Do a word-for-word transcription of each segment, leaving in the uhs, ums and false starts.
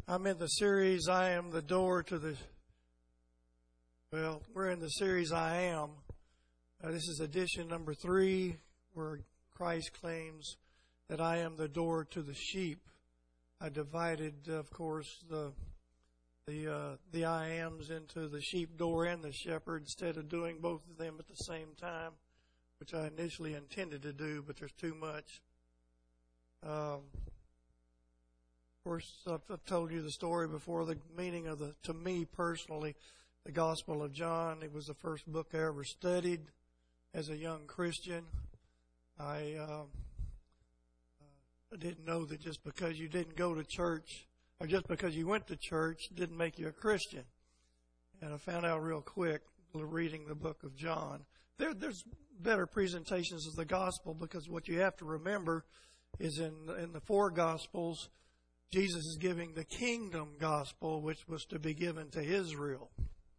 I'm in the series, I Am the Door to the, well, we're in the series, I Am. Uh, this is edition number three, where Christ claims that I am the door to the sheep. I divided, of course, the the uh, the I Ams into the sheep door and the shepherd instead of doing both of them at the same time, which I initially intended to do, but there's too much. Um, of course, I've, I've told you the story before, the meaning of the, to me personally, the Gospel of John. It was the first book I ever studied as a young Christian. I, uh, I didn't know that just because you didn't go to church, or just because you went to church, didn't make you a Christian. And I found out real quick, reading the book of John. There, there's better presentations of the gospel, because what you have to remember is in, in the four Gospels, Jesus is giving the kingdom gospel, which was to be given to Israel.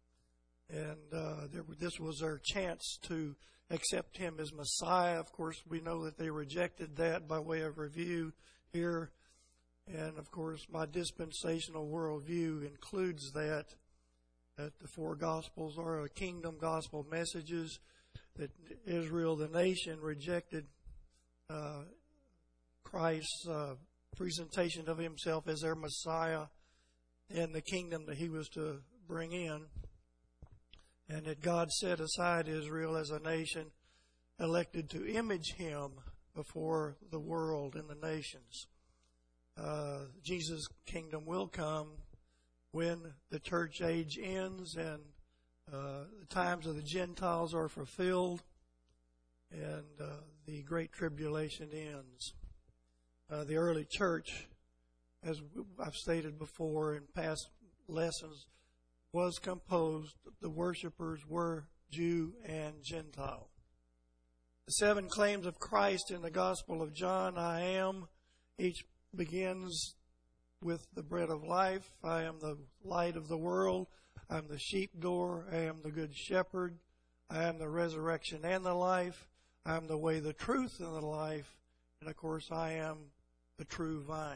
And uh, there, this was their chance to accept him as Messiah. Of course, we know that they rejected that by way of review here. And, of course, my dispensational worldview includes that, that the four Gospels are kingdom gospel messages, that Israel, the nation, rejected uh, Christ's uh, presentation of himself as their Messiah and the kingdom that he was to bring in. And that God set aside Israel as a nation elected to image him before the world and the nations. Uh, Jesus' kingdom will come when the church age ends and uh, the times of the Gentiles are fulfilled and uh, the Great Tribulation ends. Uh, the early church, as I've stated before in past lessons, was composed, the worshipers were Jew and Gentile. The seven claims of Christ in the Gospel of John, I am, each begins with the bread of life. I am the light of the world. I am the sheep door. I am the good shepherd. I am the resurrection and the life. I am the way, the truth, and the life. And of course, I am the true vine.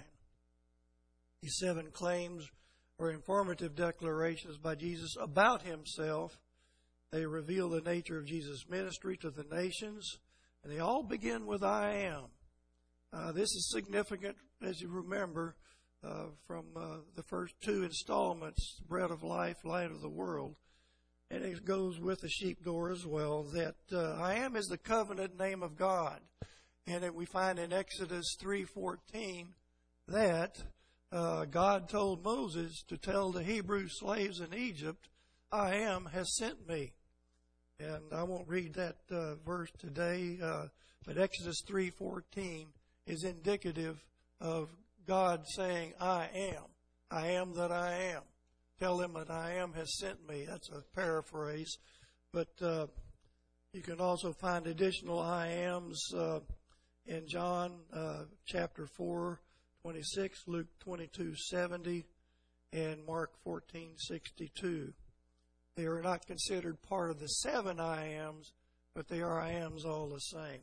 These seven claims are informative declarations by Jesus about himself. They reveal the nature of Jesus' ministry to the nations, and they all begin with I am. Uh, this is significant, as you remember, uh, from uh, the first two installments, Bread of Life, Light of the World. And it goes with the sheep door as well, that uh, I am is the covenant name of God. And that we find in Exodus three fourteen that uh, God told Moses to tell the Hebrew slaves in Egypt, I am has sent me. And I won't read that uh, verse today, uh, but Exodus three fourteen is indicative of God saying, I am. I am that I am. Tell them that I am has sent me. That's a paraphrase. But uh, you can also find additional I ams uh, in John uh, chapter four twenty-six, Luke twenty-two seventy, and Mark fourteen sixty-two. They are not considered part of the seven I ams, but they are I ams all the same.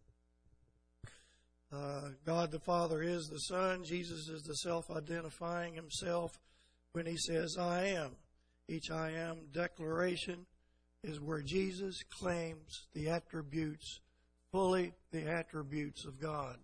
Uh, God the Father is the Son. Jesus is the self-identifying himself when he says, I am. Each I am declaration is where Jesus claims the attributes, fully the attributes of God.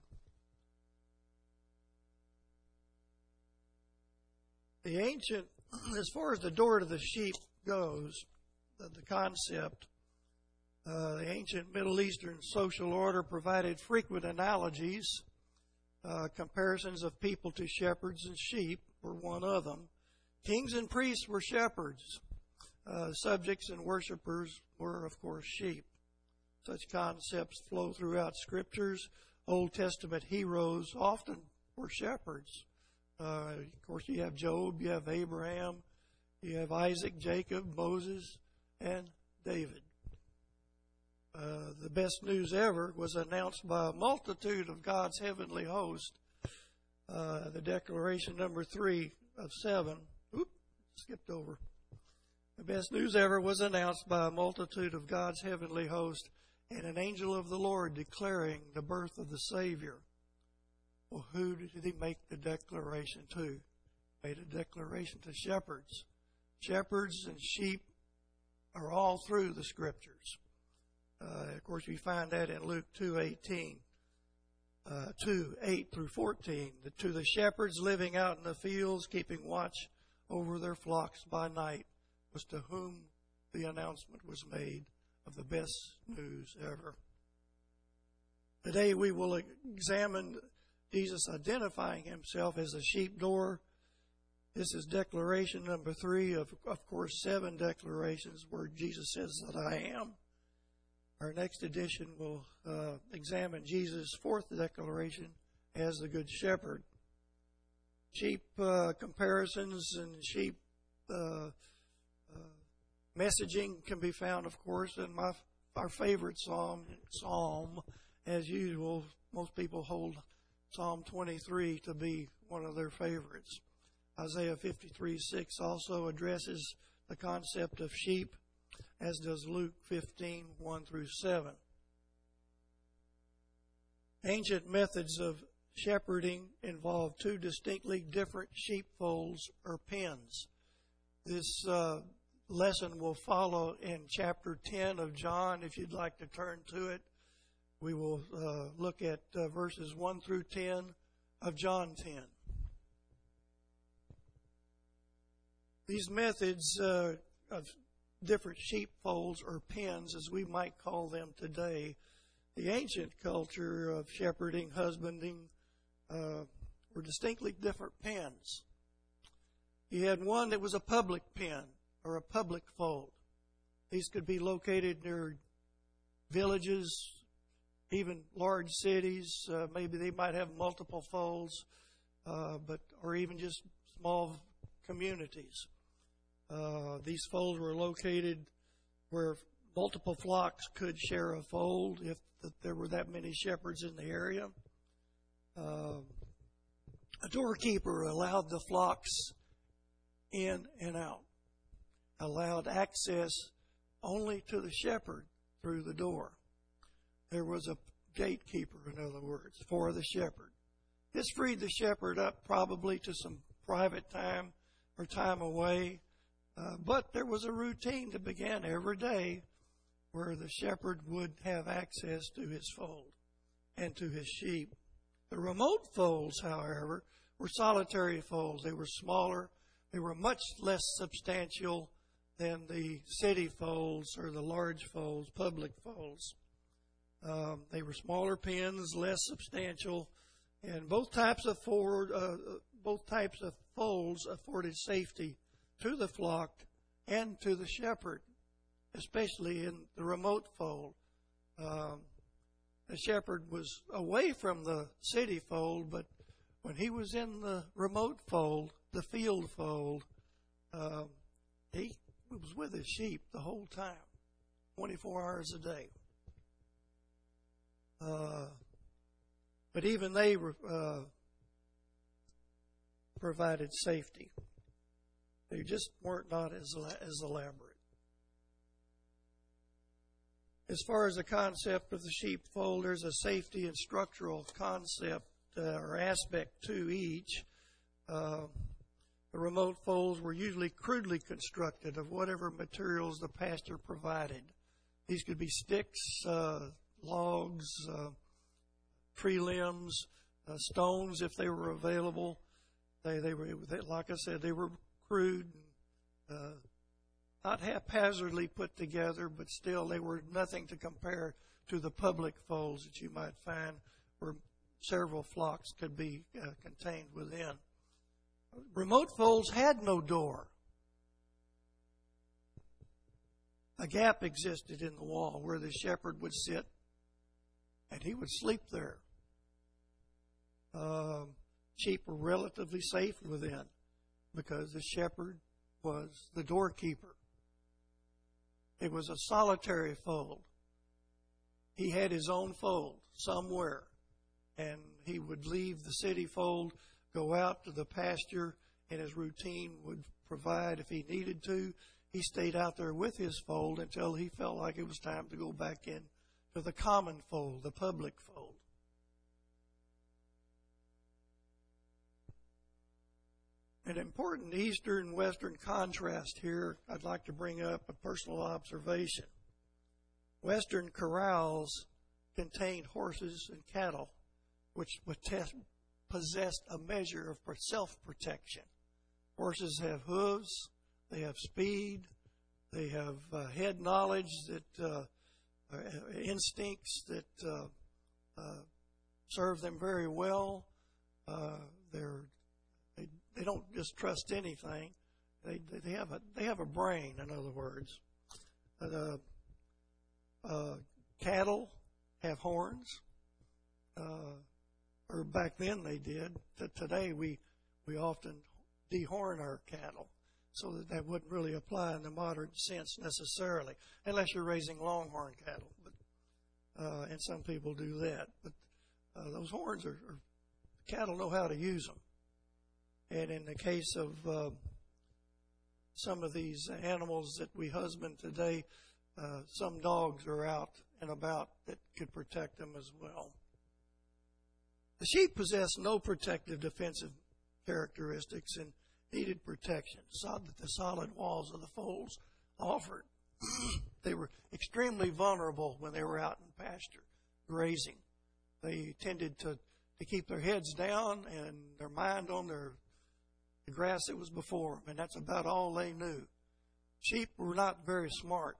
The ancient, as far as the door to the sheep goes, the, the concept, Uh, the ancient Middle Eastern social order provided frequent analogies. Uh, comparisons of people to shepherds and sheep were one of them. Kings and priests were shepherds. Uh, subjects and worshipers were, of course, sheep. Such concepts flow throughout scriptures. Old Testament heroes often were shepherds. Uh, of course, you have Job, you have Abraham, you have Isaac, Jacob, Moses, and David. Uh, the best news ever was announced by a multitude of God's heavenly host. Uh, the declaration number three of seven. Oop, skipped over. The best news ever was announced by a multitude of God's heavenly host and an angel of the Lord declaring the birth of the Savior. Well, who did he make the declaration to? made a declaration to shepherds. Shepherds and sheep are all through the Scriptures. Uh, of course, we find that in Luke two eighteen, uh, two eight through fourteen. The, to the shepherds living out in the fields, keeping watch over their flocks by night, was to whom the announcement was made of the best news ever. Today we will examine Jesus identifying himself as a sheep door. This is declaration number three of, of course, seven declarations where Jesus says that I am. Our next edition will uh, examine Jesus' fourth declaration as the Good Shepherd. Sheep uh, comparisons and sheep uh, uh, messaging can be found, of course, in my our favorite psalm, Psalm. As usual, most people hold Psalm twenty-three to be one of their favorites. Isaiah fifty-three six also addresses the concept of sheep, as does Luke fifteen one through seven. Ancient methods of shepherding involve two distinctly different sheepfolds or pens. This uh, lesson will follow in chapter ten of John. If you'd like to turn to it, we will uh, look at uh, verses one through ten of John ten. These methods uh, of different sheepfolds or pens, as we might call them today, the ancient culture of shepherding, husbanding, uh, were distinctly different pens. You had one that was a public pen or a public fold. These could be located near villages, even large cities. Uh, maybe they might have multiple folds, uh, but or even just small communities. Uh, these folds were located where multiple flocks could share a fold if there were that many shepherds in the area. Uh, a doorkeeper allowed the flocks in and out, allowed access only to the shepherd through the door. There was a gatekeeper, in other words, for the shepherd. This freed the shepherd up probably to some private time or time away. Uh, but there was a routine that began every day where the shepherd would have access to his fold and to his sheep. The remote folds, however, were solitary folds. They were smaller. They were much less substantial than the city folds or the large folds, public folds. Um, they were smaller pens, less substantial, and both types of forward, uh, both types of folds afforded safety to the flock and to the shepherd, especially in the remote fold. Um, the shepherd was away from the city fold, but when he was in the remote fold, the field fold, um, he was with his sheep the whole time, twenty-four hours a day. Uh, but even they uh, provided safety. They just weren't not as as elaborate. As far as the concept of the sheepfold, there's a safety and structural concept uh, or aspect to each. Uh, the remote folds were usually crudely constructed of whatever materials the pastor provided. These could be sticks, uh, logs, uh, tree limbs, uh, stones if they were available. They they were they, like I said, they were crude, uh, not haphazardly put together, but still they were nothing to compare to the public folds that you might find where several flocks could be uh, contained within. Remote folds had no door. A gap existed in the wall where the shepherd would sit and he would sleep there. Um, sheep were relatively safe within, because the shepherd was the doorkeeper. It was a solitary fold. He had his own fold somewhere, and he would leave the city fold, go out to the pasture, and his routine would provide if he needed to. He stayed out there with his fold until he felt like it was time to go back in to the common fold, the public fold. An important eastern western contrast here, I'd like to bring up a personal observation. Western corrals contained horses and cattle, which possessed a measure of self-protection. Horses have hooves, they have speed, they have uh, head knowledge, that uh, uh, instincts that uh, uh, serve them very well. Uh, they're they, they don't just trust anything. They they have a they have a brain, in other words. Uh, uh, cattle have horns. Uh, or back then they did. T- today we we often dehorn our cattle, so that that wouldn't really apply in the modern sense necessarily, unless you're raising longhorn cattle. But uh, and some people do that. But uh, those horns are, are cattle know how to use them. And in the case of uh, some of these animals that we husband today, uh, some dogs are out and about that could protect them as well. The sheep possess no protective defensive characteristics and needed protection, so that the solid walls of the folds offered. They were extremely vulnerable when they were out in pasture, grazing. They tended to, to keep their heads down and their mind on their the grass that was before them, and that's about all they knew. Sheep were not very smart.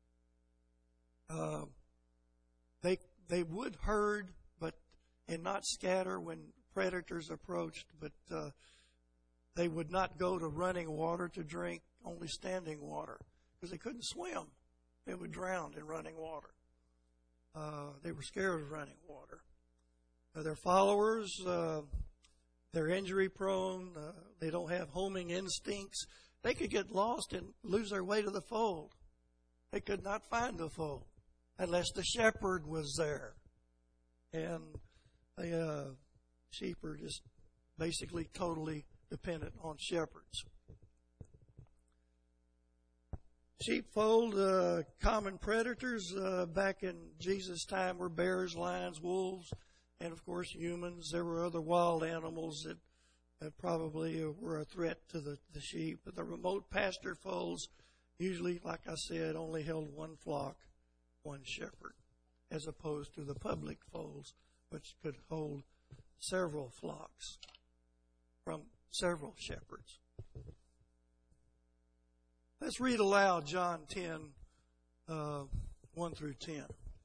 Uh, they they would herd, but and not scatter when predators approached, but uh, they would not go to running water to drink, only standing water, because they couldn't swim. They would drown in running water. Uh, they were scared of running water. Uh, their followers, uh, they're injury prone. Uh, they don't have homing instincts. They could get lost and lose their way to the fold. They could not find the fold unless the shepherd was there. And the uh, sheep are just basically totally dependent on shepherds. Sheepfold, uh, common predators uh, back in Jesus' time were bears, lions, wolves, and of course humans. There were other wild animals that, that probably were a threat to the, the sheep. But the remote pasture folds usually, like I said, only held one flock, one shepherd, as opposed to the public folds, which could hold several flocks from several shepherds. Let's read aloud John ten, uh, one through ten.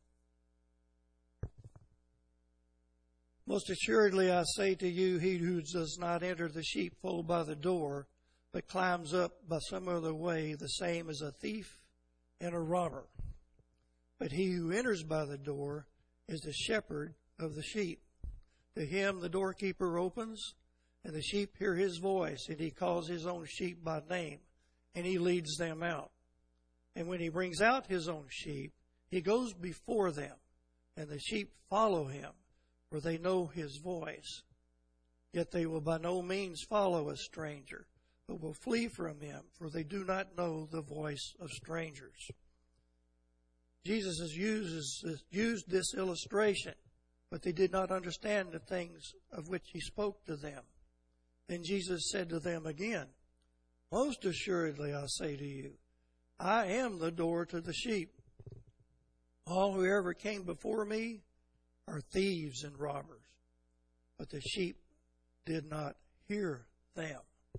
Most assuredly I say to you, he who does not enter the sheepfold by the door, but climbs up by some other way, the same is a thief and a robber. But he who enters by the door is the shepherd of the sheep. To him the doorkeeper opens, and the sheep hear his voice, and he calls his own sheep by name, and he leads them out. And when he brings out his own sheep, he goes before them, and the sheep follow him, for they know his voice. Yet they will by no means follow a stranger, but will flee from him, for they do not know the voice of strangers. Jesus has used, used this illustration, but they did not understand the things of which he spoke to them. Then Jesus said to them again, most assuredly I say to you, I am the door to the sheep. All who ever came before me are thieves and robbers, but the sheep did not hear them.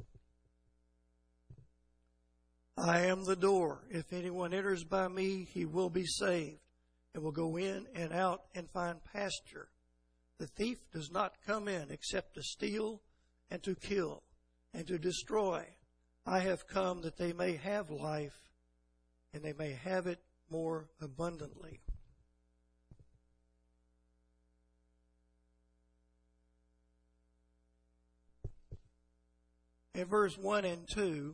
I am the door. If anyone enters by me, he will be saved, and will go in and out and find pasture. The thief does not come in except to steal and to kill and to destroy. I have come that they may have life, and they may have it more abundantly. In verse one and two,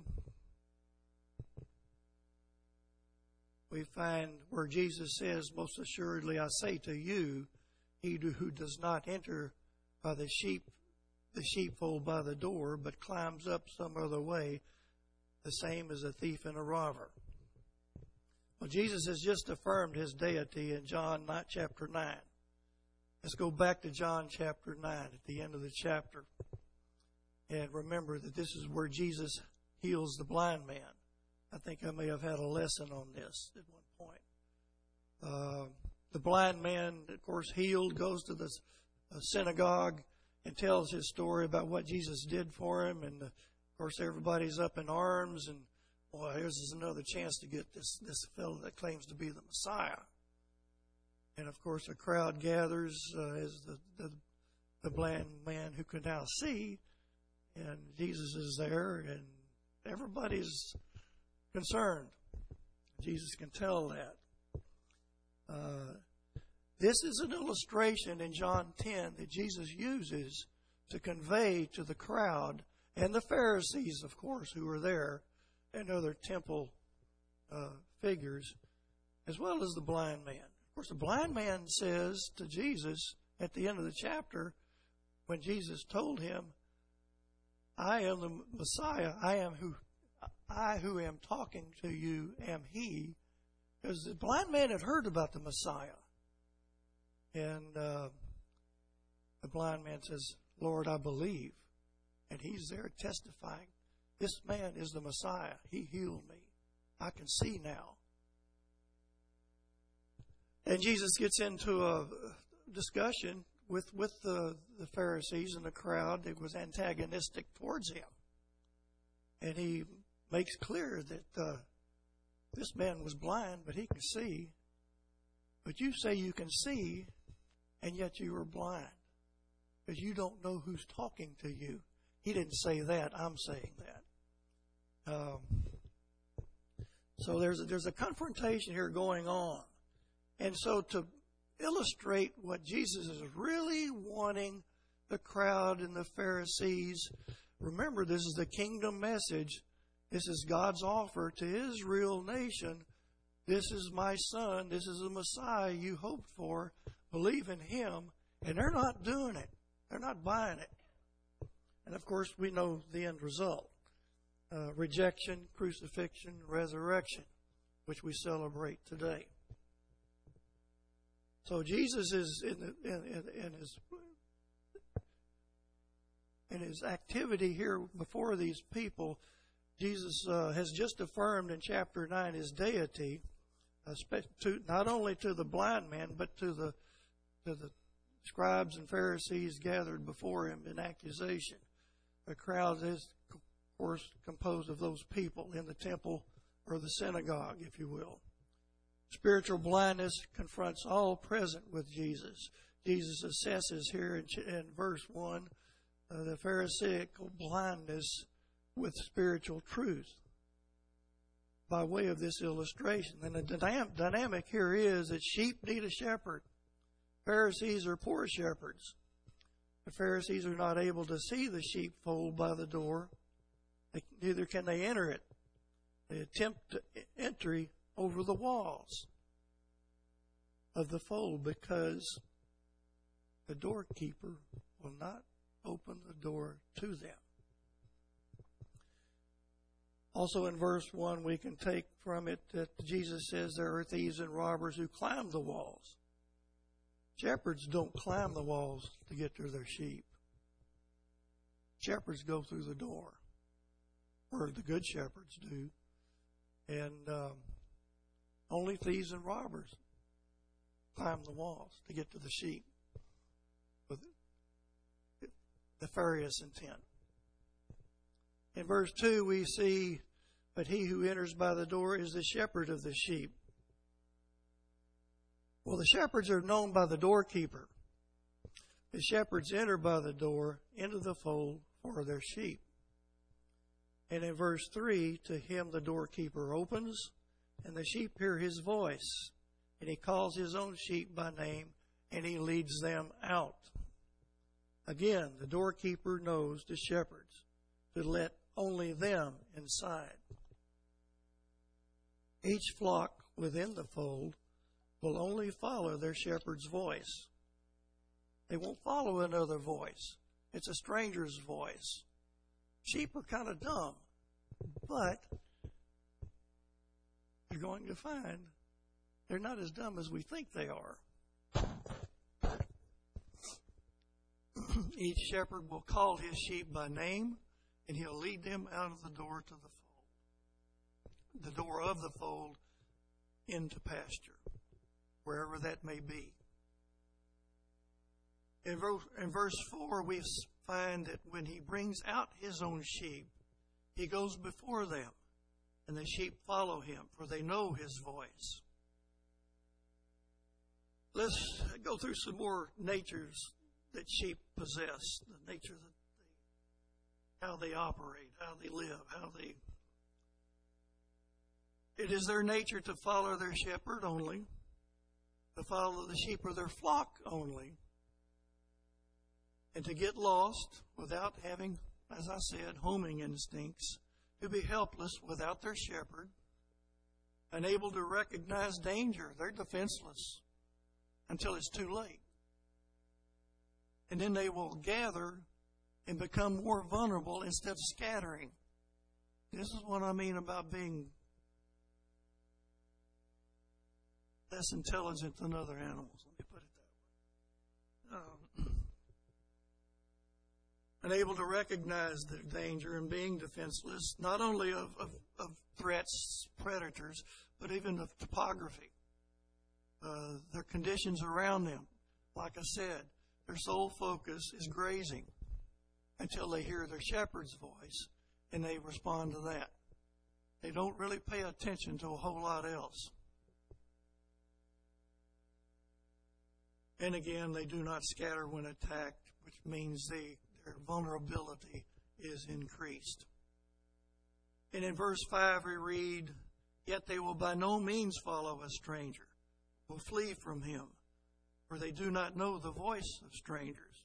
we find where Jesus says, most assuredly I say to you, he who does not enter by the sheep, the sheepfold by the door, but climbs up some other way, the same as a thief and a robber. Well, Jesus has just affirmed his deity in John chapter nine. Let's go back to John chapter nine at the end of the chapter. And remember that this is where Jesus heals the blind man. I think I may have had a lesson on this at one point. Uh, the blind man, of course, healed, goes to the uh, synagogue and tells his story about what Jesus did for him. And, uh, of course, everybody's up in arms. And, boy, here's another chance to get this, this fellow that claims to be the Messiah. And, of course, a crowd gathers uh, as the, the, the blind man who can now see. And Jesus is there, and everybody's concerned. Jesus can tell that. Uh, this is an illustration in John ten that Jesus uses to convey to the crowd and the Pharisees, of course, who are there, and other temple uh, figures, as well as the blind man. Of course, the blind man says to Jesus at the end of the chapter, when Jesus told him, I am the Messiah, I am who I who am talking to you am he. Because the blind man had heard about the Messiah. And uh, the blind man says, Lord, I believe. And he's there testifying, this man is the Messiah. He healed me. I can see now. And Jesus gets into a discussion with, with the, the Pharisees and the crowd that was antagonistic towards him. And he makes clear that uh, this man was blind, but he can see. But you say you can see, and yet you are blind. Because you don't know who's talking to you. He didn't say that. I'm saying that. Um, so there's a, there's a confrontation here going on. And so to illustrate what Jesus is really wanting the crowd and the Pharisees, remember, this is the kingdom message. This is God's offer to Israel nation. This is my son. This is the Messiah you hoped for. Believe in him. And they're not doing it. They're not buying it. And, of course, we know the end result. Uh, rejection, crucifixion, resurrection, which we celebrate today. So Jesus is in, the, in, in, in his in his activity here before these people. Jesus uh, has just affirmed in chapter nine his deity, uh, to, not only to the blind man, but to the to the scribes and Pharisees gathered before him in accusation. The crowd is, of course, composed of those people in the temple or the synagogue, if you will. Spiritual blindness confronts all present with Jesus. Jesus assesses here in, in verse one uh, the Pharisaical blindness with spiritual truth by way of this illustration. And the dynam- dynamic here is that sheep need a shepherd. Pharisees are poor shepherds. The Pharisees are not able to see the sheepfold by the door. They, neither can they enter it. They attempt entry over the walls of the fold because the doorkeeper will not open the door to them. Also in verse one, we can take from it that Jesus says there are thieves and robbers who climb the walls. Shepherds don't climb the walls to get to their sheep. Shepherds go through the door, or the good shepherds do. And um, only thieves and robbers climb the walls to get to the sheep with nefarious intent. In verse two, we see, but he who enters by the door is the shepherd of the sheep. Well, the shepherds are known by the doorkeeper. The shepherds enter by the door into the fold for their sheep. And in verse three, to him the doorkeeper opens, and the sheep hear his voice. And he calls his own sheep by name, and he leads them out. Again, the doorkeeper knows the shepherds to let only them inside. Each flock within the fold will only follow their shepherd's voice. They won't follow another voice. It's a stranger's voice. Sheep are kind of dumb, but you're going to find they're not as dumb as we think they are. Each shepherd will call his sheep by name, and he'll lead them out of the door to the fold, the door of the fold into pasture, wherever that may be. In verse, in verse four, we find that when he brings out his own sheep, he goes before them, and the sheep follow him, for they know his voice. Let's go through some more natures that sheep possess, the nature that they, how they operate, how they live, how they... It is their nature to follow their shepherd only, to follow the sheep of their flock only, and to get lost without having, as I said, homing instincts, to be helpless without their shepherd, unable to recognize danger. They're defenseless until it's too late. And then they will gather and become more vulnerable instead of scattering. This is what I mean about being less intelligent than other animals. Let me put it that way. Um, unable to recognize the danger and being defenseless, not only of, of, of threats, predators, but even of topography. Uh, their conditions around them. Like I said, their sole focus is grazing until they hear their shepherd's voice and they respond to that. They don't really pay attention to a whole lot else. And again, they do not scatter when attacked, which means they, their vulnerability is increased. And in verse five we read, "Yet they will by no means follow a stranger, will flee from him, for they do not know the voice of strangers."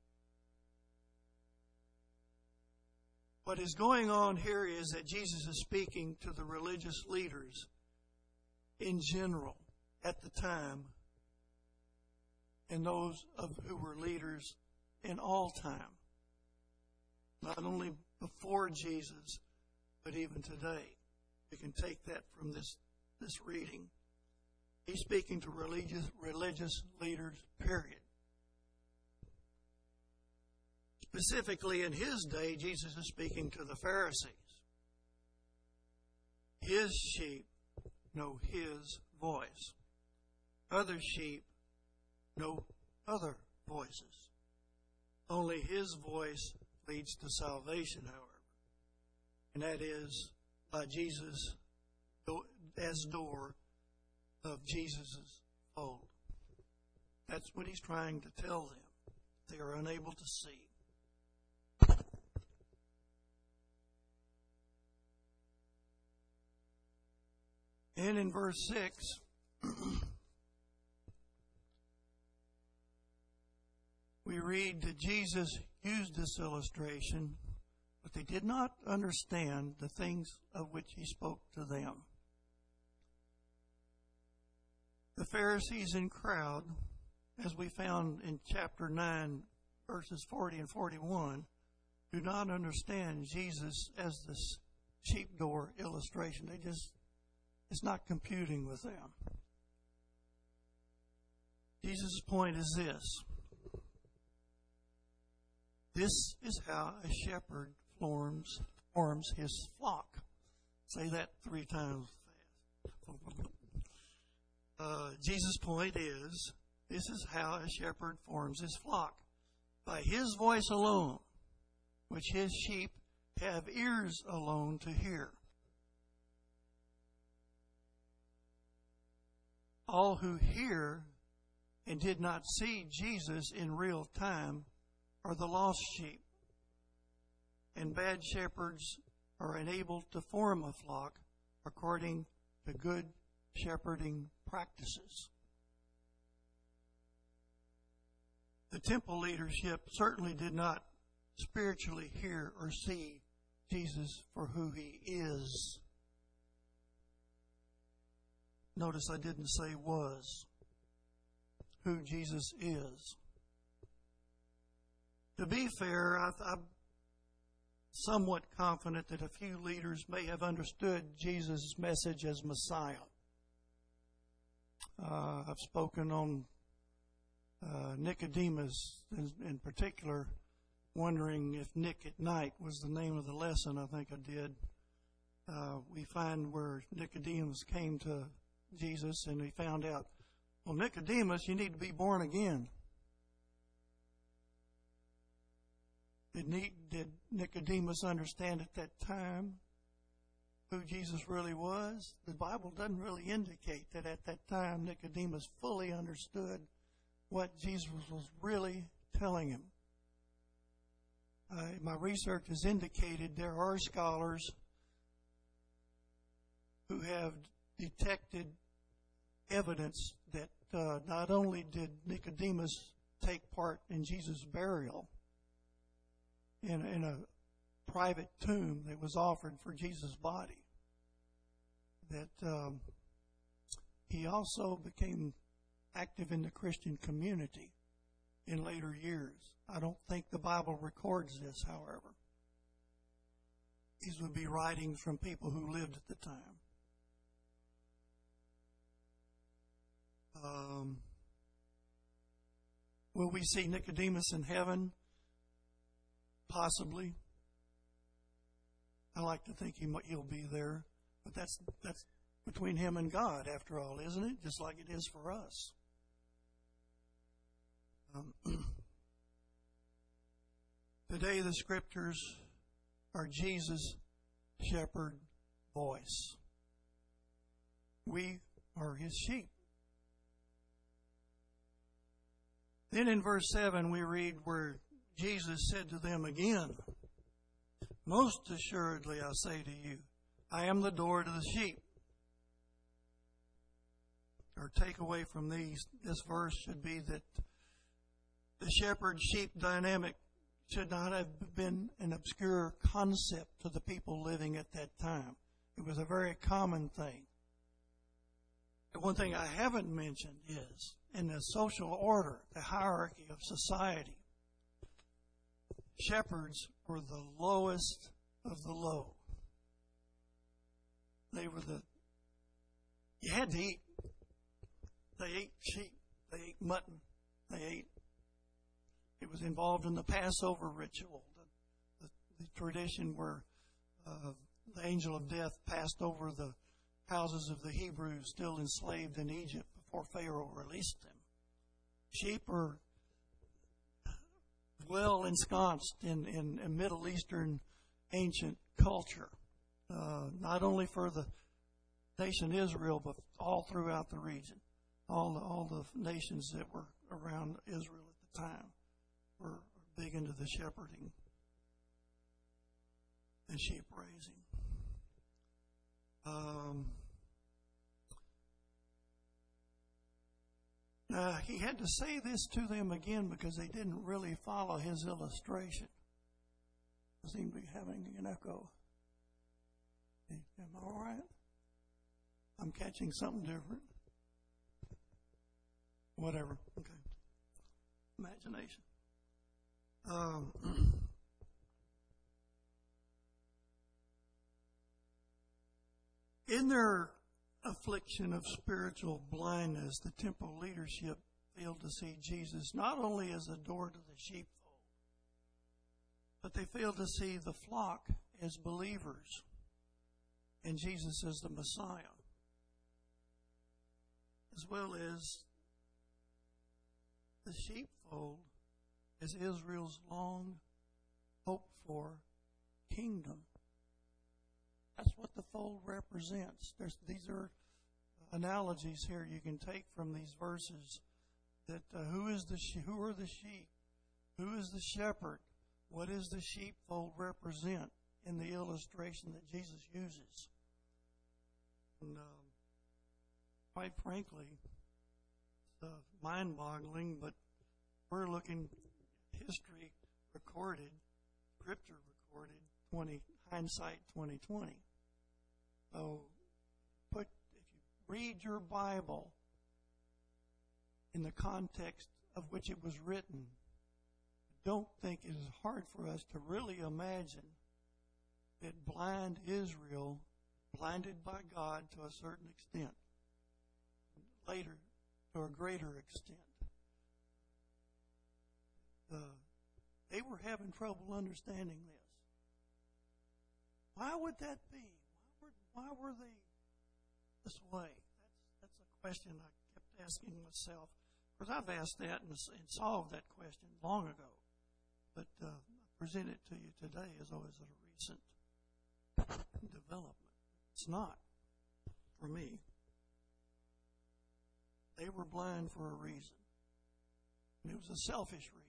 What is going on here is that Jesus is speaking to the religious leaders in general at the time, and those of who were leaders in all time. Not only before Jesus, but even today. We can take that from this, this reading. He's speaking to religious religious leaders, period. Specifically in his day, Jesus is speaking to the Pharisees. His sheep know his voice. Other sheep know other voices. Only his voice leads to salvation, however. And that is by Jesus as door of Jesus' fold. That's what he's trying to tell them. They are unable to see. And in verse six, we read that Jesus used this illustration, but they did not understand the things of which he spoke to them. The Pharisees in crowd, as we found in chapter nine, verses forty and forty-one, do not understand Jesus as this sheep door illustration. They just, it's not computing with them. Jesus' point is this. This is how a shepherd forms, forms his flock. Say that three times fast. Uh, Jesus' point is, this is how a shepherd forms his flock. By his voice alone, which his sheep have ears alone to hear. All who hear and did not see Jesus in real time are the lost sheep. And bad shepherds are unable to form a flock according to good shepherding practices. The temple leadership certainly did not spiritually hear or see Jesus for who he is. Notice I didn't say was. Who Jesus is. To be fair, I, I'm somewhat confident that a few leaders may have understood Jesus' message as Messiah. Uh, I've spoken on uh, Nicodemus, in, in particular, wondering if Nick at Night was the name of the lesson I think I did. Uh, we find where Nicodemus came to Jesus and he found out, well, Nicodemus, you need to be born again. Did, ne- did Nicodemus understand at that time who Jesus really was? The Bible doesn't really indicate that at that time Nicodemus fully understood what Jesus was really telling him. Uh, my research has indicated there are scholars who have detected evidence that uh, not only did Nicodemus take part in Jesus' burial in, in a private tomb that was offered for Jesus' body, that um, he also became active in the Christian community in later years. I don't think the Bible records this, however. These would be writings from people who lived at the time. Um, will we see Nicodemus in heaven? Possibly. I like to think he might, he'll be there, but that's that's between him and God, after all, isn't it? Just like it is for us. Um, today, the Scriptures are Jesus' shepherd voice. We are his sheep. Then in verse seven, we read where Jesus said to them again, "Most assuredly, I say to you, I am the door to the sheep." Our takeaway from these this verse should be that the shepherd-sheep dynamic should not have been an obscure concept to the people living at that time. It was a very common thing. The one thing I haven't mentioned is, in the social order, the hierarchy of society, shepherds were the lowest of the low. They were the, you had to eat. They ate sheep. They ate mutton. They ate, it was involved in the Passover ritual, the, the, the tradition where uh, the angel of death passed over the houses of the Hebrews still enslaved in Egypt before Pharaoh released them. Sheep are well ensconced in, in, in Middle Eastern ancient culture, uh, not only for the nation Israel, but all throughout the region. All the, all the nations that were around Israel at the time were big into the shepherding and sheep raising. Um, uh, he had to say this to them again because they didn't really follow his illustration. I seem to be having an echo. Am I all right? I'm catching something different. Whatever. Okay. Imagination. Um, in their affliction of spiritual blindness, the temple leadership failed to see Jesus not only as a door to the sheepfold, but they failed to see the flock as believers and Jesus as the Messiah, as well as the sheepfold as Israel's long hoped for kingdom. That's what the fold represents. There's, these are analogies here you can take from these verses. That uh, who is the she- who are the sheep? Who is the shepherd? What does the sheepfold represent in the illustration that Jesus uses? And um, quite frankly, it's uh, mind-boggling. But we're looking history recorded, scripture recorded, twenty hindsight twenty twenty. So, put if you read your Bible in the context of which it was written, I don't think it is hard for us to really imagine that blind Israel, blinded by God to a certain extent, later to a greater extent, uh, they were having trouble understanding this. Why would that be? Why were, why were they this way? That's, that's a question I kept asking myself. Of course, I've asked that and, and solved that question long ago. But uh, I present it to you today as though it's a recent development. It's not for me. They were blind for a reason. And it was a selfish reason.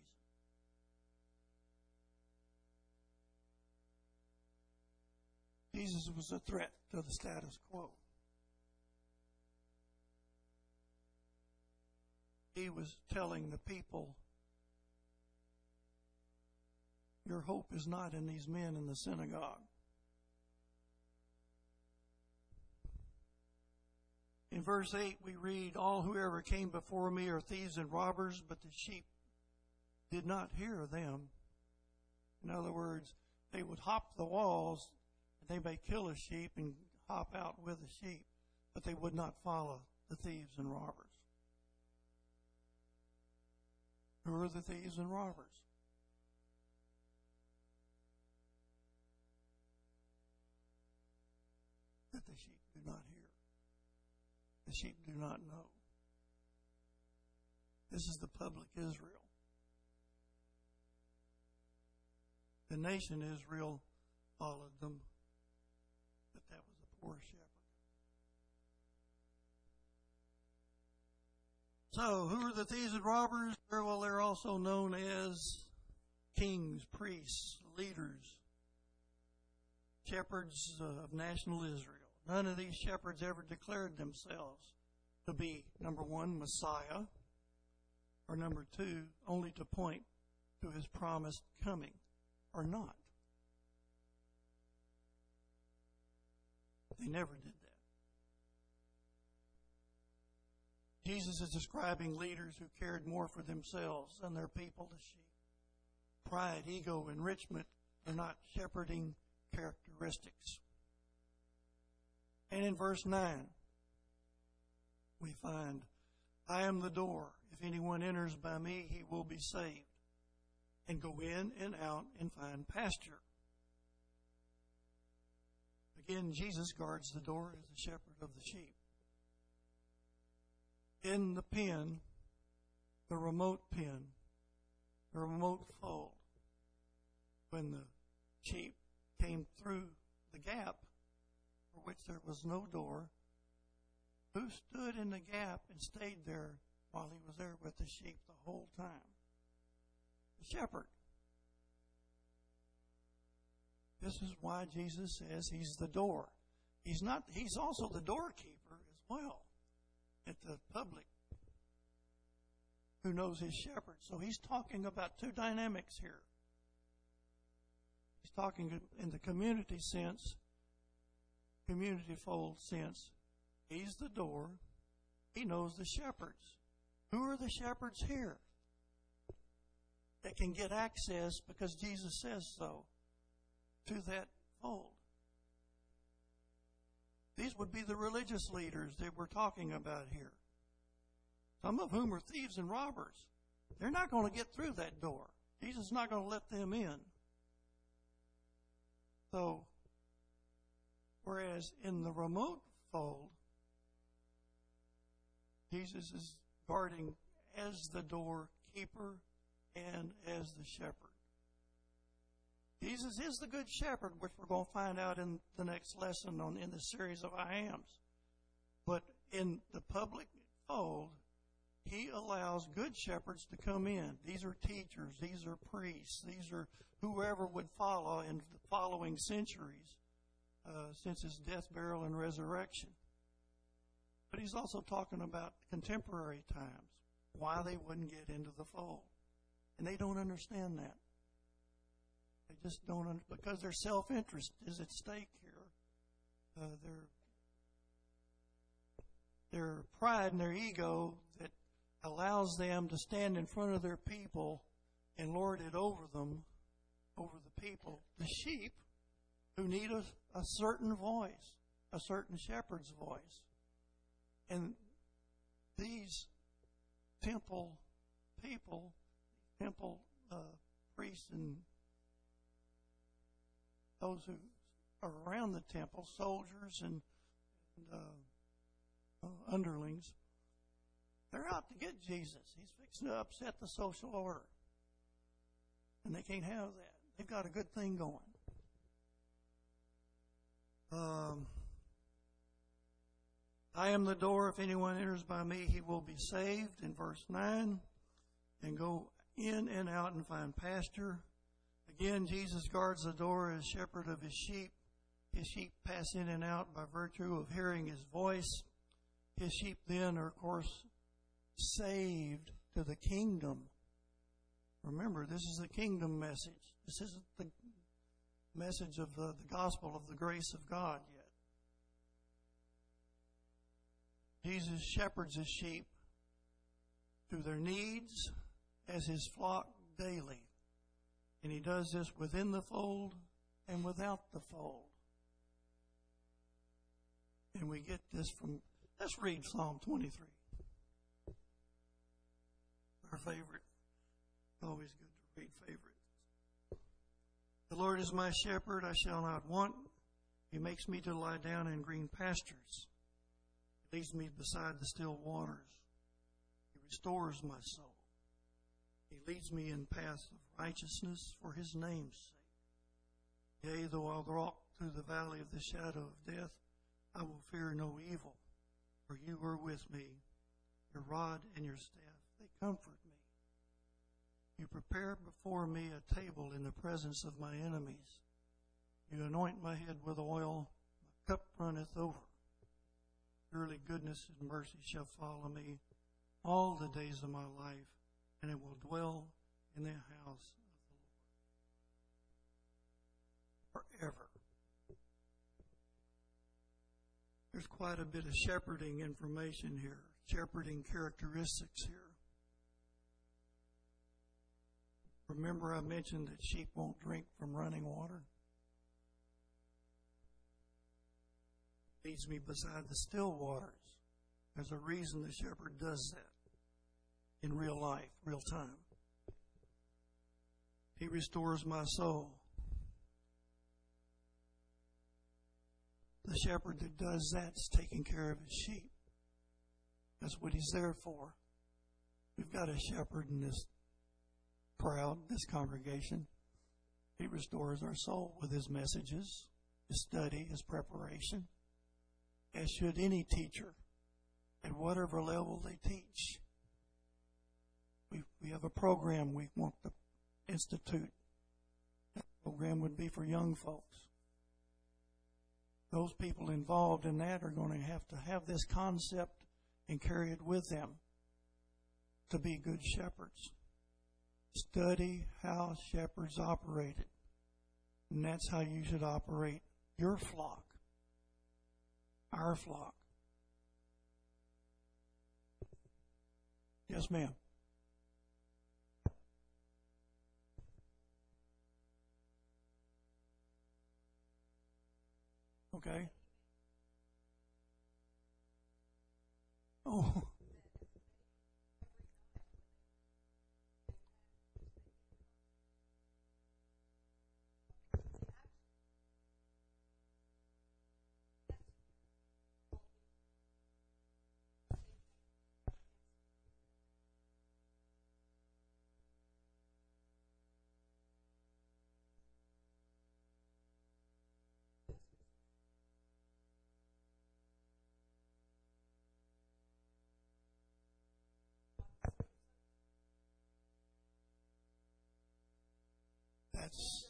Jesus was a threat to the status quo. He was telling the people, your hope is not in these men in the synagogue. In verse eight, we read, all whoever came before me are thieves and robbers, but the sheep did not hear them. In other words, they would hop the walls, and they may kill a sheep and hop out with a sheep, but they would not follow the thieves and robbers. Who are the thieves and robbers? That the sheep do not hear. The sheep do not know. This is the public Israel. The nation Israel followed them, but that was a poor shepherd. So, who are the thieves and robbers? Well, they're also known as kings, priests, leaders, shepherds of national Israel. None of these shepherds ever declared themselves to be, number one, Messiah, or number two, only to point to his promised coming, or not. They never did that. Jesus is describing leaders who cared more for themselves than their people, the sheep. Pride, ego, enrichment are not shepherding characteristics. And in verse nine, we find, I am the door. If anyone enters by me, he will be saved, and go in and out and find pasture. Again, Jesus guards the door as the shepherd of the sheep. In the pen, the remote pen, the remote fold, when the sheep came through the gap, for which there was no door, who stood in the gap and stayed there while he was there with the sheep the whole time? The shepherd. This is why Jesus says he's the door. He's not, he's also the doorkeeper as well at the public who knows his shepherd. So he's talking about two dynamics here. He's talking in the community sense, community fold sense. He's the door. He knows the shepherds. Who are the shepherds here that can get access because Jesus says so to that fold? These would be the religious leaders that we're talking about here, some of whom are thieves and robbers. They're not going to get through that door. Jesus is not going to let them in. So, whereas in the remote fold, Jesus is guarding as the doorkeeper and as the shepherd. Jesus is the good shepherd, which we're going to find out in the next lesson on in the series of I Ams. But in the public fold, he allows good shepherds to come in. These are teachers, these are priests, these are whoever would follow in the following centuries uh, since his death, burial, and resurrection. But he's also talking about contemporary times, why they wouldn't get into the fold. And they don't understand that. They just don't, under, because their self-interest is at stake here. Uh, their, their pride and their ego that allows them to stand in front of their people and lord it over them, over the people. The sheep who need a, a certain voice, a certain shepherd's voice. And these temple people, temple uh, priests and those who are around the temple, soldiers and, and uh, uh, underlings, they're out to get Jesus. He's fixing to upset the social order. And they can't have that. They've got a good thing going. Um, I am the door. If anyone enters by me, he will be saved, in verse nine, and go in and out and find pasture. Again, Jesus guards the door as shepherd of his sheep. His sheep pass in and out by virtue of hearing his voice. His sheep then are, of course, saved to the kingdom. Remember, this is the kingdom message. This isn't the message of the, the gospel of the grace of God yet. Jesus shepherds his sheep through their needs as his flock daily. And he does this within the fold and without the fold. And we get this from, let's read Psalm twenty-three. Our favorite. Always good to read favorites. The Lord is my shepherd, I shall not want. He makes me to lie down in green pastures. He leads me beside the still waters. He restores my soul. He leads me in paths of righteousness for his name's sake. Yea, though I walk through the valley of the shadow of death, I will fear no evil, for you are with me. Your rod and your staff, they comfort me. You prepare before me a table in the presence of my enemies. You anoint my head with oil, my cup runneth over. Surely goodness and mercy shall follow me all the days of my life, and I will dwell in the house of the Lord forever. There's quite a bit of shepherding information here, shepherding characteristics here. Remember I mentioned that sheep won't drink from running water? Leads me beside the still waters. There's a reason the shepherd does that in real life, real time. He restores my soul. The shepherd that does that is taking care of his sheep. That's what he's there for. We've got a shepherd in this crowd, this congregation. He restores our soul with his messages, his study, his preparation, as should any teacher at whatever level they teach. We we have a program we want to institute. That program would be for young folks. Those people involved in that are going to have to have this concept and carry it with them to be good shepherds. Study how shepherds operated. And that's how you should operate your flock, our flock. Yes, ma'am. Okay. Oh. That's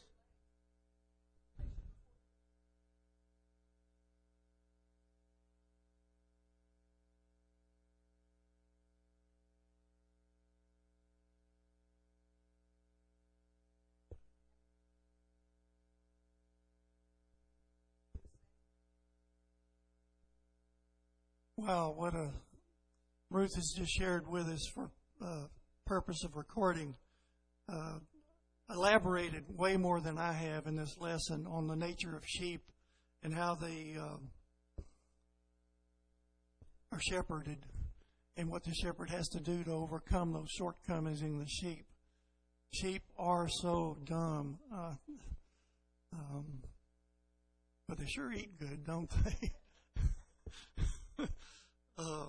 wow, what a Ruth has just shared with us for uh, purpose of recording. Uh, elaborated way more than I have in this lesson on the nature of sheep and how they um, are shepherded and what the shepherd has to do to overcome those shortcomings in the sheep. sheep are so dumb. Uh, um, but they sure eat good, don't they? uh,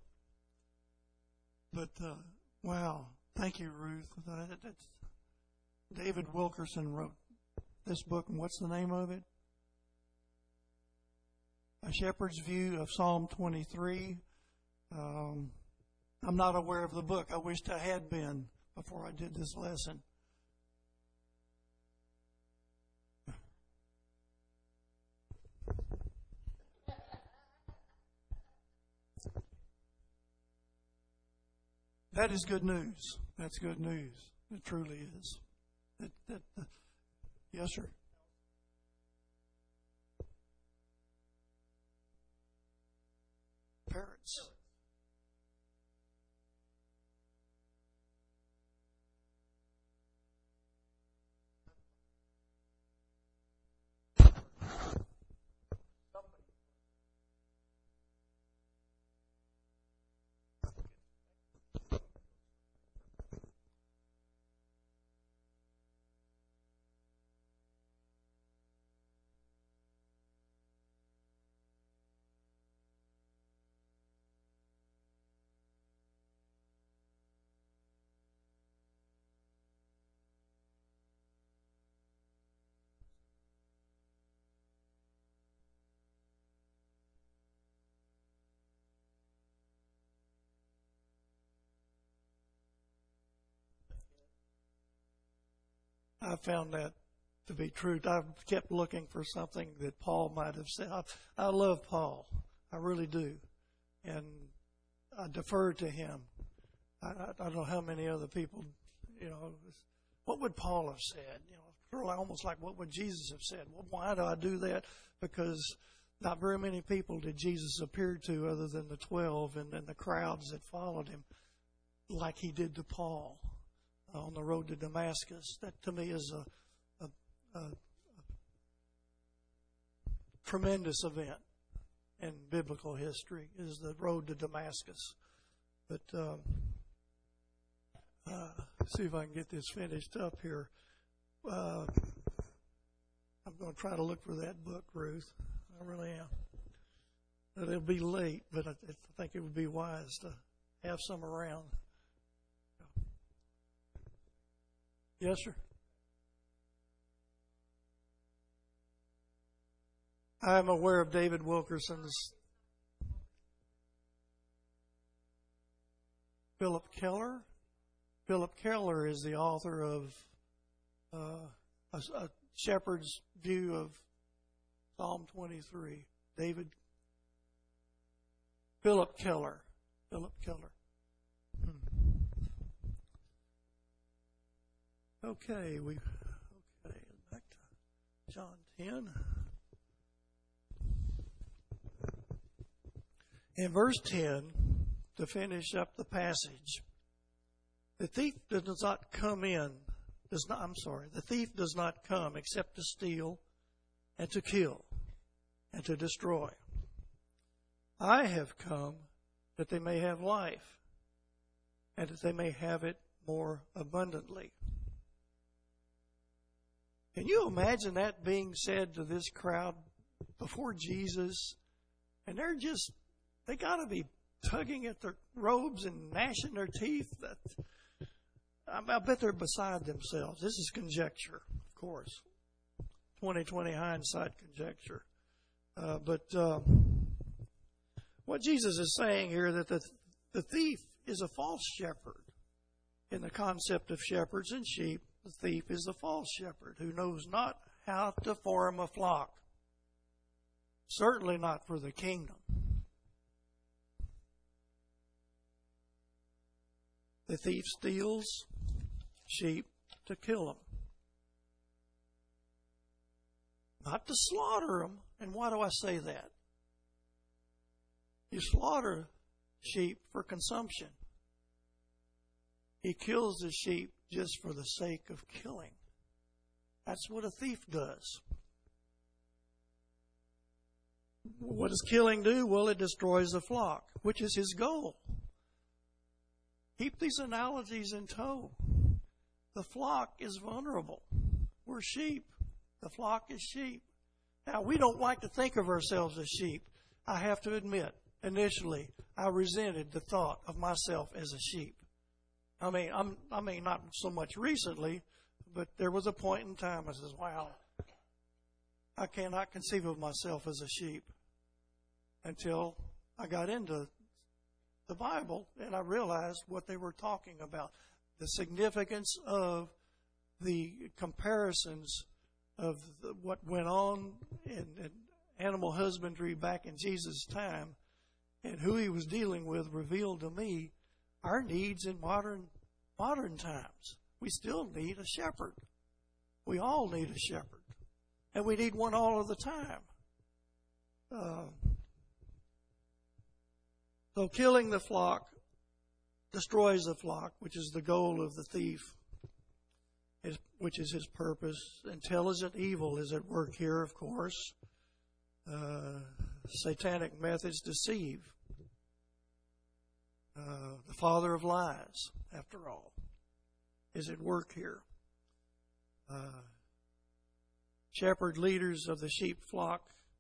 but, uh, wow. Thank you, Ruth. That, that's, David Wilkerson wrote this book, and what's the name of it? A Shepherd's View of Psalm twenty-three. Um, I'm not aware of the book. I wished I had been before I did this lesson. That is good news. That's good news. It truly is. That, that, uh, yes, sir. Parrots. I found that to be true. I've kept looking for something that Paul might have said. I, I love Paul. I really do. And I defer to him. I, I, I don't know how many other people, you know, what would Paul have said? You know, really almost like what would Jesus have said? Well, why do I do that? Because not very many people did Jesus appear to other than the twelve and, and the crowds that followed him like he did to Paul on the road to Damascus. That to me is a, a, a, a tremendous event in biblical history, is the road to Damascus. But um, uh, see if I can get this finished up here. Uh, I'm going to try to look for that book, Ruth. I really am. But it'll be late, but I, I think it would be wise to have some around. Yes, sir. I'm aware of David Wilkerson's. Philip Keller. Philip Keller is the author of uh, a, a shepherd's view of Psalm twenty-three. David. Philip Keller. Philip Keller. Okay, we okay, back to John ten. In verse ten, to finish up the passage, the thief does not come in, does not I'm sorry, the thief does not come except to steal and to kill and to destroy. I have come that they may have life and that they may have it more abundantly. Can you imagine that being said to this crowd before Jesus? And they're just, they got to be tugging at their robes and gnashing their teeth. I bet they're beside themselves. This is conjecture, of course. twenty twenty hindsight conjecture. Uh, but uh, what Jesus is saying here, that the, the thief is a false shepherd. In the concept of shepherds and sheep, the thief is a false shepherd who knows not how to form a flock. Certainly not for the kingdom. The thief steals sheep to kill them. Not to slaughter them. And why do I say that? You slaughter sheep for consumption. He kills the sheep just for the sake of killing. That's what a thief does. What does killing do? Well, it destroys the flock, which is his goal. Keep these analogies in tow. the flock is vulnerable. We're sheep. The flock is sheep. Now, we don't like to think of ourselves as sheep. I have to admit, initially, I resented the thought of myself as a sheep. I mean, I'm, I mean, not so much recently, but there was a point in time I says, wow, I cannot conceive of myself as a sheep, until I got into the Bible and I realized what they were talking about. The significance of the comparisons of the, what went on in, in animal husbandry back in Jesus' time and who he was dealing with revealed to me our needs in modern modern times. We still need a shepherd. We all need a shepherd. And we need one all of the time. Uh, so killing the flock destroys the flock, which is the goal of the thief, is, which is his purpose. Intelligent evil is at work here, of course. Uh, satanic methods deceive. Uh, the father of lies, after all, is at work here. Uh, shepherd leaders of the sheep flock,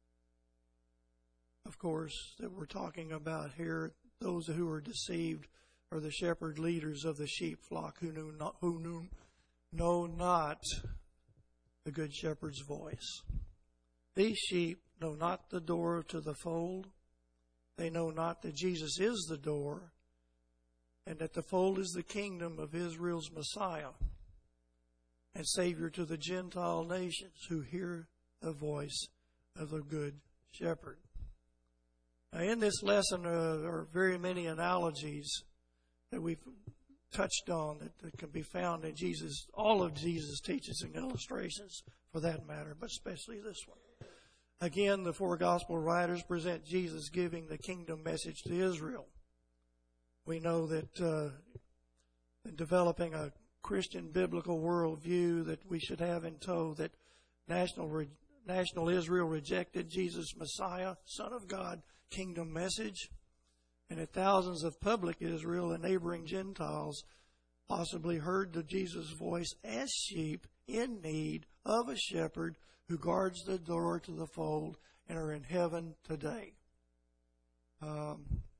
of course, that we're talking about here, those who are deceived are the shepherd leaders of the sheep flock who knew not, who knew, know not the good shepherd's voice. These sheep know not the door to the fold. They know not that Jesus is the door, and that the fold is the kingdom of Israel's Messiah and Savior to the Gentile nations who hear the voice of the good shepherd. Now, in this lesson uh, are very many analogies that we've touched on that, that can be found in Jesus, all of Jesus' teachings and illustrations for that matter, but especially this one. Again, the four gospel writers present Jesus giving the kingdom message to Israel. We know that uh, in developing a Christian biblical worldview that we should have in tow that national re- national Israel rejected Jesus' Messiah, Son of God, kingdom message, and that thousands of public Israel and neighboring Gentiles possibly heard the Jesus' voice as sheep in need of a shepherd who guards the door to the fold and are in heaven today. Um,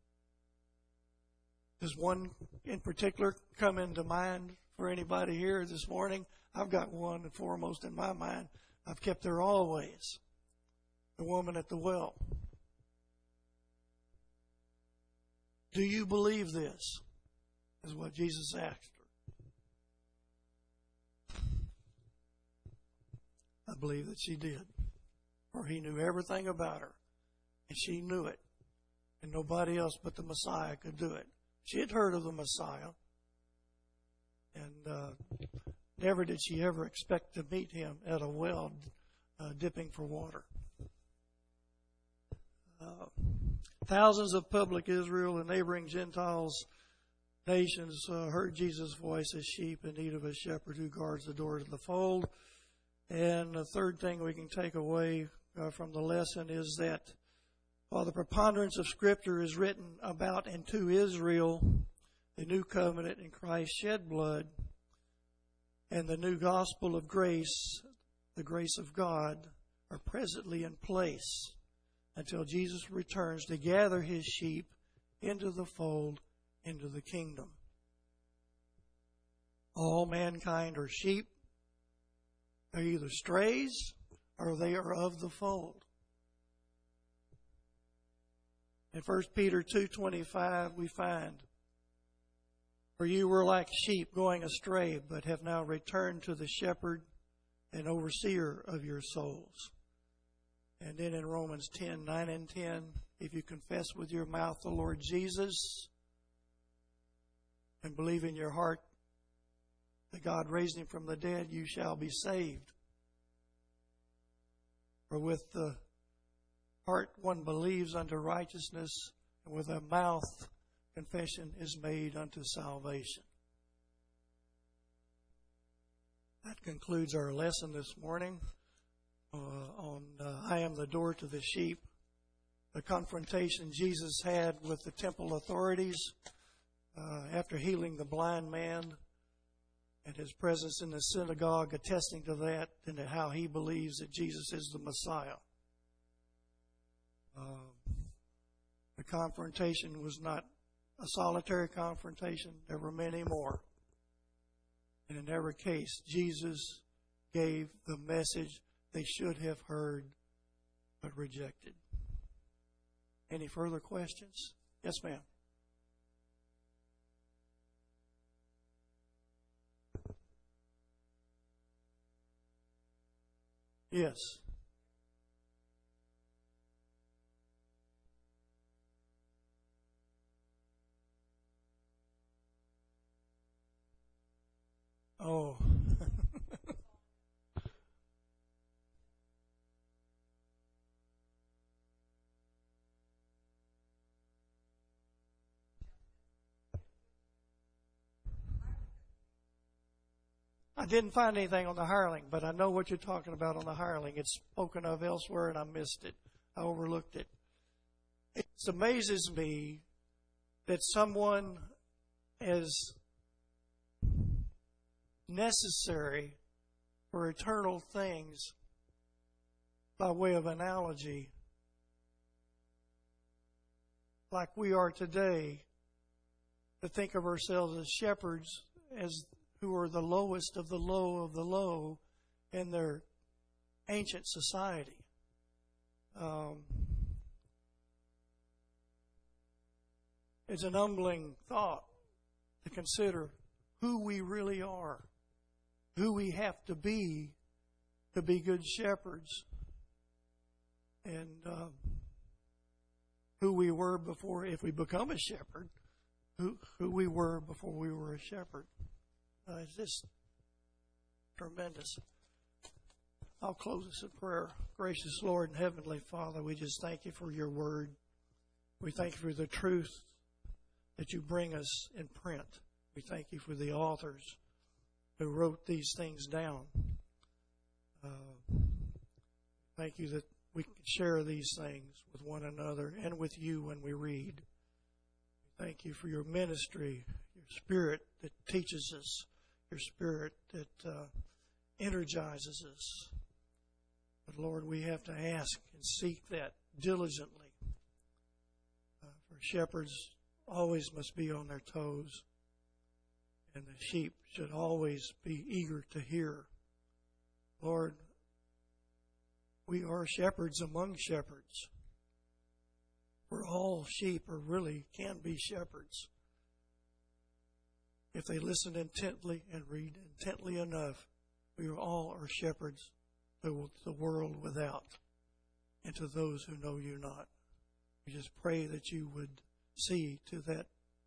does one in particular come into mind for anybody here this morning? I've got one and foremost in my mind. I've kept her always. The woman at the well. Do you believe this? Is what Jesus asked her. I believe that she did. For he knew everything about her. And she knew it. And nobody else but the Messiah could do it. She had heard of the Messiah. And uh, never did she ever expect to meet him at a well uh, dipping for water. Uh, thousands of public Israel and neighboring Gentiles nations uh, heard Jesus' voice as sheep in need of a shepherd who guards the door to the fold. And the third thing we can take away uh, from the lesson is that while the preponderance of Scripture is written about and to Israel, the new covenant in Christ shed blood, and the new gospel of grace, the grace of God, are presently in place until Jesus returns to gather his sheep into the fold, into the kingdom. All mankind are sheep. They're either strays or they are of the fold. In First Peter two twenty-five we find, "For you were like sheep going astray, but have now returned to the shepherd and overseer of your souls." And then in Romans ten nine and ten, "If you confess with your mouth the Lord Jesus and believe in your heart that God raised him from the dead, you shall be saved. For with the heart one believes unto righteousness, and with the mouth confession is made unto salvation." That concludes our lesson this morning uh, on uh, I am the door to the sheep. The confrontation Jesus had with the temple authorities uh, after healing the blind man and his presence in the synagogue attesting to that and to how he believes that Jesus is the Messiah. Um, the confrontation was not a solitary confrontation. There were many more. And in every case, Jesus gave the message they should have heard but rejected. Any further questions? Yes, ma'am. Yes. Oh. I didn't find anything on the hireling, but I know what you're talking about on the hireling. It's spoken of elsewhere, and I missed it. I overlooked it. It amazes me that someone as necessary for eternal things, by way of analogy, like we are today, to think of ourselves as shepherds, as who are the lowest of the low of the low in their ancient society. Um, it's an humbling thought to consider who we really are, who we have to be to be good shepherds, and um, who we were before, if we become a shepherd, who, who we were before we were a shepherd. Uh, it's just tremendous. I'll close this in prayer. Gracious Lord and Heavenly Father, we just thank you for your word. We thank you for the truth that you bring us in print. We thank you for the authors who wrote these things down. Uh, thank you that we can share these things with one another and with you when we read. Thank you for your ministry, your spirit that teaches us, your spirit that uh, energizes us. But Lord, we have to ask and seek that diligently. Uh, for shepherds always must be on their toes, and the sheep should always be eager to hear. Lord, we are shepherds among shepherds. For all sheep are really can be shepherds. If they listen intently and read intently enough, we all are shepherds to the world without and to those who know you not. We just pray that you would see to that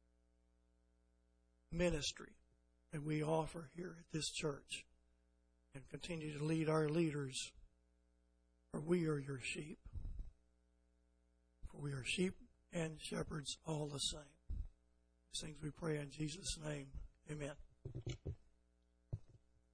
ministry that we offer here at this church and continue to lead our leaders, for we are your sheep. For we are sheep and shepherds all the same. These things we pray in Jesus' name. Amen.